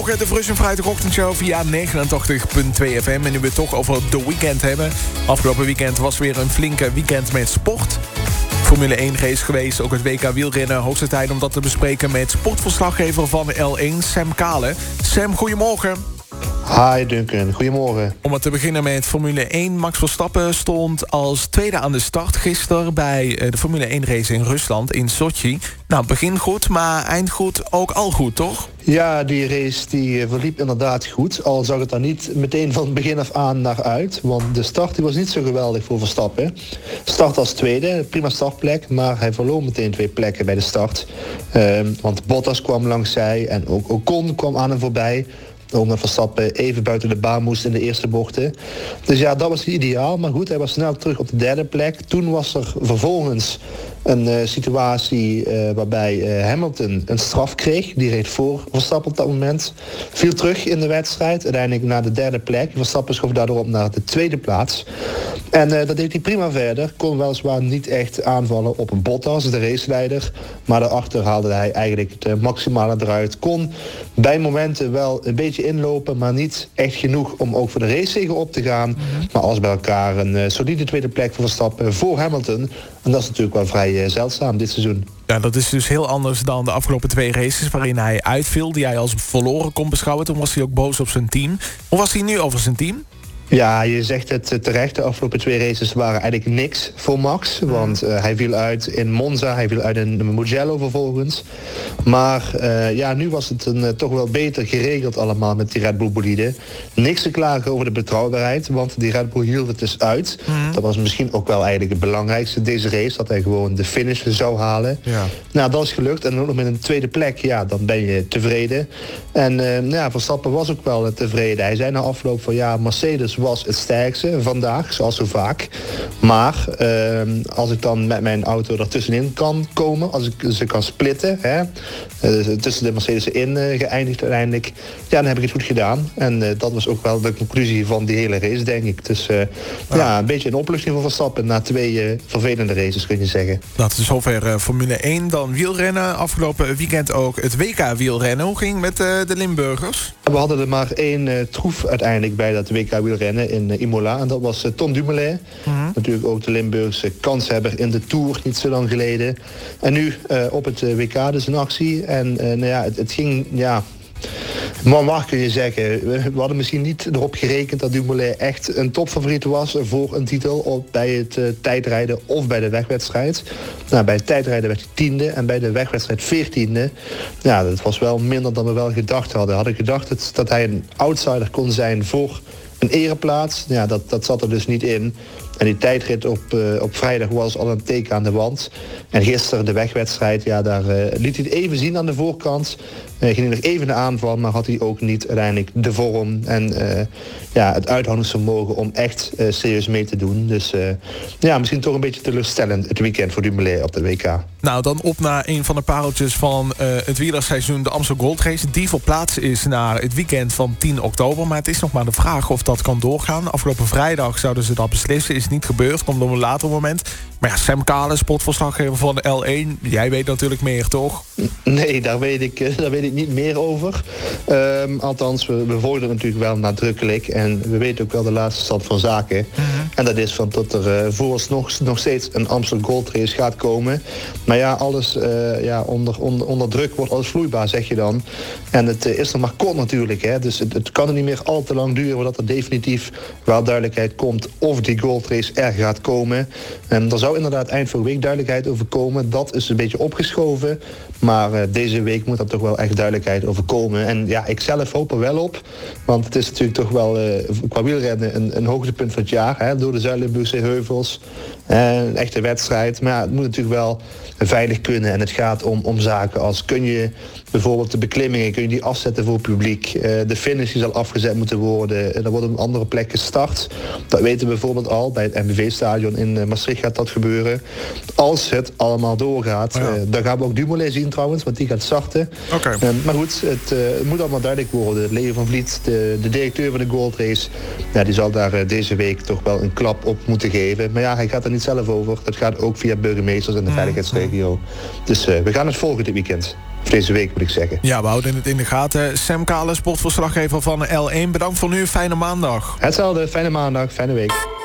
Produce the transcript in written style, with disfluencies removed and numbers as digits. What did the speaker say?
Goedemorgen, de Frus en Vrijdagochtendshow via 89.2 FM. En nu we het toch over de weekend hebben. Afgelopen weekend was weer een flinke weekend met sport. Formule 1 race geweest, ook het WK wielrennen. Hoogste tijd om dat te bespreken met sportverslaggever van L1, Sam Kale. Sam, goedemorgen. Hi Duncan, goedemorgen. Om te beginnen met Formule 1. Max Verstappen stond als tweede aan de start gisteren bij de Formule 1 race in Rusland, in Sochi. Nou, begin goed, maar eind goed ook al goed, toch? Ja, die race die verliep inderdaad goed. Al zag het er niet meteen van begin af aan naar uit. Want de start die was niet zo geweldig voor Verstappen. Start als tweede, prima startplek. Maar hij verloor meteen 2 plekken bij de start. Want Bottas kwam langs zij en ook Ocon kwam aan hem voorbij. Omdat Verstappen even buiten de baan moest in de eerste bochten. Dus ja, dat was niet ideaal. Maar goed, hij was snel terug op de derde plek. Toen was er vervolgens een situatie waarbij Hamilton een straf kreeg. Die reed voor Verstappen op dat moment. Viel terug in de wedstrijd. Uiteindelijk naar de derde plek. Verstappen schoof daardoor op naar de tweede plaats. En dat deed hij prima verder. Kon weliswaar niet echt aanvallen op een Bottas, de raceleider. Maar daarachter haalde hij eigenlijk het maximale eruit. Kon bij momenten wel een beetje inlopen, maar niet echt genoeg om ook voor de racezege op te gaan. Maar alles bij elkaar een solide tweede plek voor Verstappen voor Hamilton. En dat is natuurlijk wel vrij zeldzaam dit seizoen. Ja, dat is dus heel anders dan de afgelopen 2 races waarin hij uitviel, die hij als verloren kon beschouwen. Toen was hij ook boos op zijn team. Hoe was hij nu over zijn team? Ja, je zegt het terecht. De afgelopen 2 races waren eigenlijk niks voor Max. Want hij viel uit in Monza, hij viel uit in Mugello vervolgens. Maar ja, nu was het toch wel beter geregeld allemaal met die Red Bull bolide. Niks te klagen over de betrouwbaarheid, want die Red Bull hield het dus uit. Dat was misschien ook wel eigenlijk het belangrijkste deze race, dat hij gewoon de finish zou halen. Ja. Nou, dat is gelukt. En ook nog met een tweede plek, ja, dan ben je tevreden. En ja, Verstappen was ook wel tevreden. Hij zei na afloop van ja, Mercedes was het sterkste vandaag, zoals zo vaak. Maar als ik dan met mijn auto ertussenin kan komen, als ik ze kan splitten, tussen de Mercedes in geëindigd uiteindelijk, ja, dan heb ik het goed gedaan. En dat was ook wel de conclusie van die hele race, denk ik. Dus ja, een beetje een opluchting voor Verstappen na 2 vervelende races, kun je zeggen. Dat is zover Formule 1, dan wielrennen. Afgelopen weekend ook het WK wielrennen. Hoe ging het met de Limburgers? We hadden er maar 1 troef uiteindelijk bij dat WK wielrennen in Imola. En dat was Tom Dumoulin. Natuurlijk ook de Limburgse kanshebber in de Tour niet zo lang geleden. En nu op het WK dus een actie. En nou ja, het ging, ja, maar kun je zeggen, we hadden misschien niet erop gerekend dat Dumoulin echt een topfavoriet was voor een titel bij het tijdrijden of bij de wegwedstrijd. Nou, bij het tijdrijden werd hij 10e en bij de wegwedstrijd 14e. Ja, dat was wel minder dan we wel gedacht hadden. Hadden gedacht dat hij een outsider kon zijn voor een ereplaats. Ja, dat zat er dus niet in. En die tijdrit op vrijdag was al een teken aan de wand. En gisteren de wegwedstrijd, ja, daar liet hij het even zien aan de voorkant. Ging hij nog even de aanval, maar had hij ook niet uiteindelijk de vorm en ja, het uithoudingsvermogen om echt serieus mee te doen. Dus ja, misschien toch een beetje teleurstellend het weekend voor Dumoulin op de WK. Nou, dan op naar een van de pareltjes van het wielerseizoen, de Amstel Gold Race. Die verplaatst is naar het weekend van 10 oktober. Maar het is nog maar de vraag of dat kan doorgaan. Afgelopen vrijdag zouden ze dat beslissen. Is niet gebeurd, komt op een later moment. Maar ja, Sam Kale, sportverslaggever van L1. Jij weet natuurlijk meer, toch? Nee, daar weet ik niet meer over. Althans, we volgen het natuurlijk wel nadrukkelijk. En we weten ook wel de laatste stand van zaken. En dat is van dat er vooralsnog nog steeds een Amstel Gold Race gaat komen. Maar ja, alles onder druk wordt alles vloeibaar, zeg je dan. En het is nog maar kort natuurlijk. Hè. Dus het kan er niet meer al te lang duren voordat er definitief wel duidelijkheid komt of die Gold Race er gaat komen. En er zou inderdaad eind vorige week duidelijkheid over komen. Dat is een beetje opgeschoven. Maar deze week moet er toch wel echt duidelijkheid over komen. En ja, ik zelf hoop er wel op. Want het is natuurlijk toch wel qua wielrennen een hoogtepunt van het jaar. Hè, door de Zuid-Limburgse heuvels. Een echte wedstrijd. Maar ja, het moet natuurlijk wel veilig kunnen. En het gaat om zaken als kun je bijvoorbeeld de beklimmingen, kun je die afzetten voor het publiek. De finish die zal afgezet moeten worden. En dan wordt op een andere plek gestart. Dat weten we bijvoorbeeld al. Bij het MVV-stadion in Maastricht gaat dat gebeuren. Als het allemaal doorgaat. Dan gaan we ook Dumoulin zien trouwens, want die gaat starten. Okay. Maar goed, het moet allemaal duidelijk worden. Leo van Vliet, de directeur van de Gold Race, ja, die zal daar deze week toch wel een klap op moeten geven. Maar ja, hij gaat er niet niet zelf over. Dat gaat ook via burgemeesters en de veiligheidsregio. Dus we gaan het volgen dit weekend. Of deze week moet ik zeggen. Ja, we houden het in de gaten. Sam Kalen, sportverslaggever van L1. Bedankt voor nu. Fijne maandag. Hetzelfde. Fijne maandag. Fijne week.